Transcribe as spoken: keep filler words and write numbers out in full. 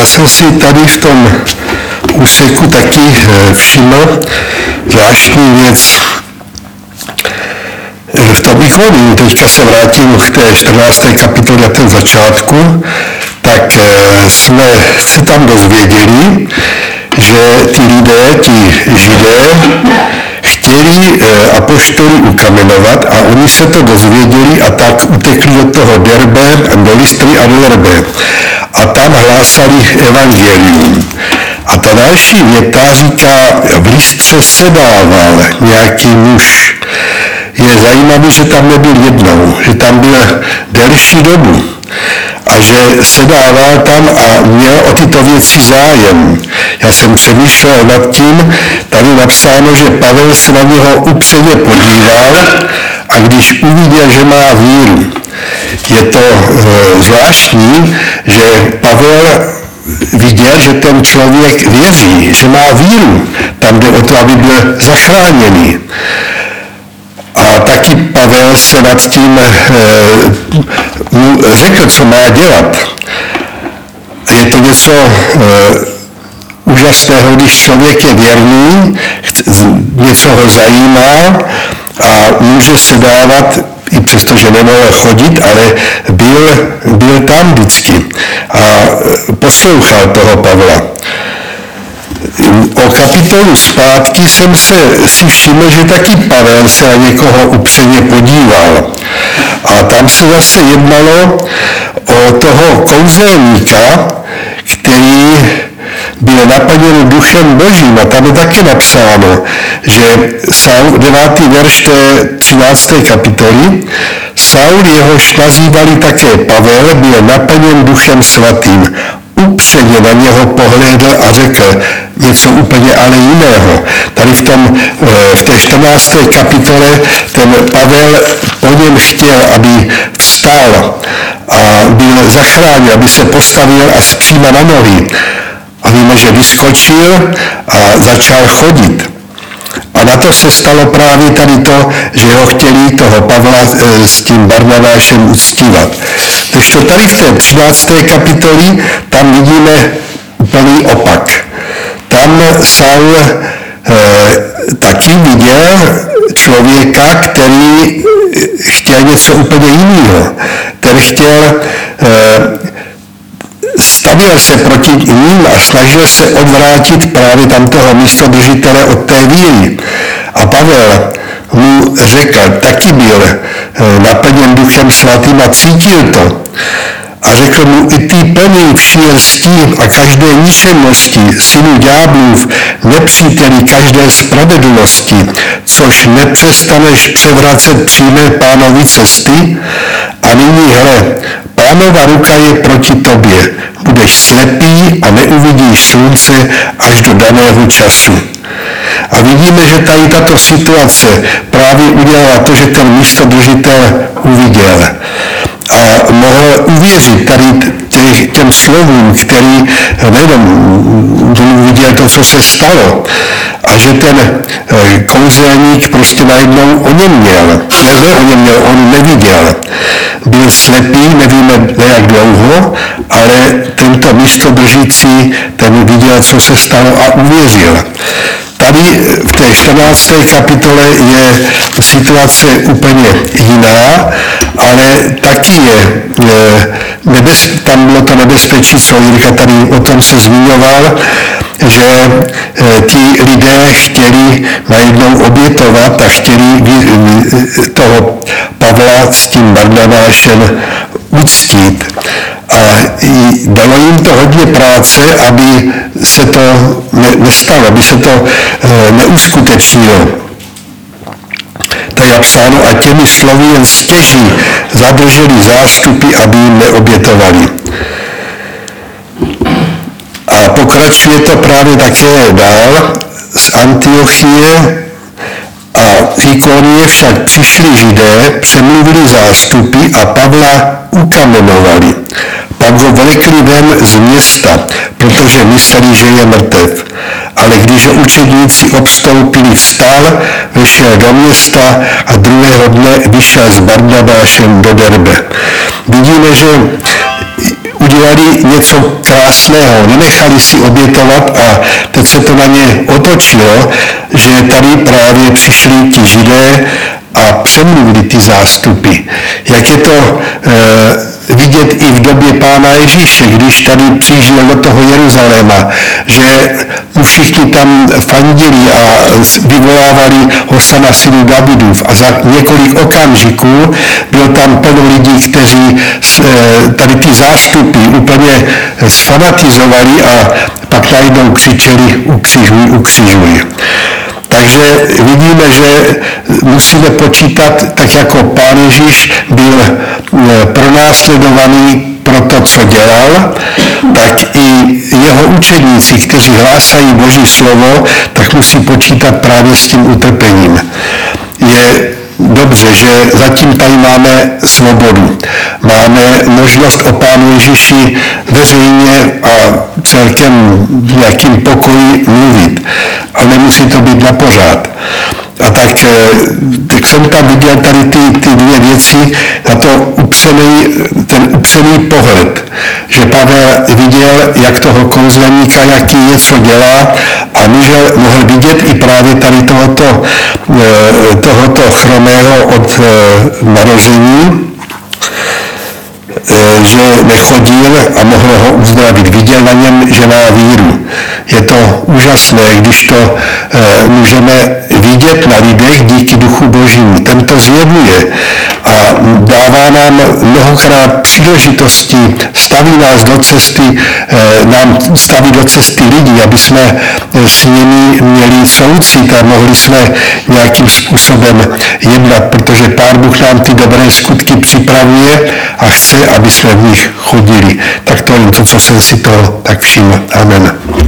Já jsem si tady v tom úseku taky všiml zvláštní věc. V tom Ikoniu, teďka se vrátím k té čtrnácté kapitole na ten začátku, tak jsme se tam dozvěděli, že ty lidé, ti Židé, chtěli apoštoly ukamenovat a oni se to dozvěděli a tak utekli do toho Derbe, do Lystry a do Derbe. A tam hlásali evangelium. A ta další věta říká, v Lystře sedával nějaký muž. Je zajímavé, že tam nebyl jednou, že tam byl delší dobu a že sedával tam a měl o tyto věci zájem. Já jsem přemýšlel nad tím, tady napsáno, že Pavel se na něho upřeně podíval a když uviděl, že má víru. Je to e, zvláštní, že Pavel viděl, že ten člověk věří, že má víru, tam jde o to, aby byl zachráněný. A taky Pavel se nad tím e, mu řekl, co má dělat. Je to něco e, úžasného, když člověk je věrný, něco ho zajímá a může se dávat, i přesto, že nemohl chodit, ale byl, byl tam vždycky a poslouchal toho Pavla. O kapitolu zpátky jsem se si všiml, že taky Pavel se na někoho upřeně podíval. A tam se zase jednalo o toho kouzelníka, který byl naplněn duchem božím. A tam je také napsáno, že Saul, devátý verš té třinácté kapitoly, Saul, jehož nazývali také Pavel, byl naplněn duchem svatým. Upřeně na něho pohlédl a řekl něco úplně ale jiného. Tady v, tom, v té čtrnácté kapitole ten Pavel po něm chtěl, aby vstal a byl zachráněn, aby se postavil a zpříma na nohy. A víme, že vyskočil a začal chodit. A na to se stalo právě tady to, že ho chtěli toho Pavla s tím Barnabášem uctívat. Takže to tady v té třinácté kapitoli, tam vidíme úplný opak. Tam Saul e, taky viděl člověka, který chtěl něco úplně jiného. Ten chtěl, e, stavěl se proti ním a snažil se odvrátit právě tam toho místodržitele od té víry. A Pavel mu řekl, taky byl naplněn duchem svatým a cítil to. A řekl mu, i ty plný vší lstí a každé ničemnosti, synu ďáblův, nepříteli každé spravedlnosti, což nepřestaneš převracet přímé Pánovi cesty. A nyní hle, Pánova ruka je proti tobě. Budeš slepý a neuvidíš slunce až do daného času. A vidíme, že tady tato situace právě udělala to, že ten místodržitel uviděl. A mohl uvěřit tady těch, těm slovům, který nejenom uviděl to, co se stalo, a že ten kouzelník prostě najednou o něm měl. Ne, o něm měl, on neviděl. Byl slepý, nevíme jak dlouho, ale tento místodržící, ten viděl, co se stalo a uvěřil. Tady v té čtrnácté kapitole je situace úplně jiná, ale taky je, nebez, tam bylo to nebezpečí, co Jirka tady o tom se zmiňoval, že ti lidé chtěli najednou obětovat a chtěli toho Pavla s tím Barnabášem uctít. A dalo jim to hodně práce, aby se to nestalo, aby se to neuskutečnilo. To je napsáno a těmi slovy jen stěží zadrželi zástupy, aby jim neobětovali. A pokračuje to právě také dál z Antiochie a z Ikonie však přišli Židé, přemluvili zástupy a Pavla ukamenovali. Pak ho vlekli ven z města, protože mysleli, že je mrtev. Ale když ho učedníci obstoupili, vstal, vešel do města a druhého dne vyšel s Barnabášem do Derbe. Vidíme, že udělali něco krásného, nenechali si obětovat a teď se to na ně otočilo, že tady právě přišli ti Židé a přemluvili ty zástupy. Jak je to e, vidět i v době Pána Ježíše, když tady přijížděl do toho Jeruzaléma, že mu všichni tam fandili a vyvolávali Hosana synu Davidův a za několik okamžiků bylo tam plno lidí, kteří e, tady ty zástupy úplně sfanatizovali a pak najednou křičeli ukřižuj, ukřižuj. Takže vidíme, že musíme počítat, tak jako Pán Ježíš byl pronásledovaný pro to, co dělal, tak i jeho učedníci, kteří hlásají Boží slovo, tak musí počítat právě s tím utrpením. Je dobře, že zatím tady máme svobodu. Máme možnost o Pánu Ježíši veřejně a celkem v nějakým pokoji mluvit. A nemusí to být na pořád. A tak, tak jsem tam viděl tady ty, ty dvě věci, na to upřený, ten upřený pohled, že Pavel viděl, jak toho kouzleníka, jaký něco dělá a můžel, mohl vidět i právě tady tohoto, tohoto chromého od narození, že nechodil a mohl ho uzdravit. Viděl na něm, že má víru. Je to úžasné, když to e, můžeme vidět na lidech díky Duchu Božímu. Ten to zjevuje a dává nám mnohokrát příležitosti, staví nás do cesty, e, nám staví do cesty lidí, aby jsme s nimi měli soucit a mohli jsme nějakým způsobem jednat, protože Pán Bůh nám ty dobré skutky připravuje a chce, aby jsme v nich chodili. Tak to je to, co jsem si to tak všiml. Amen.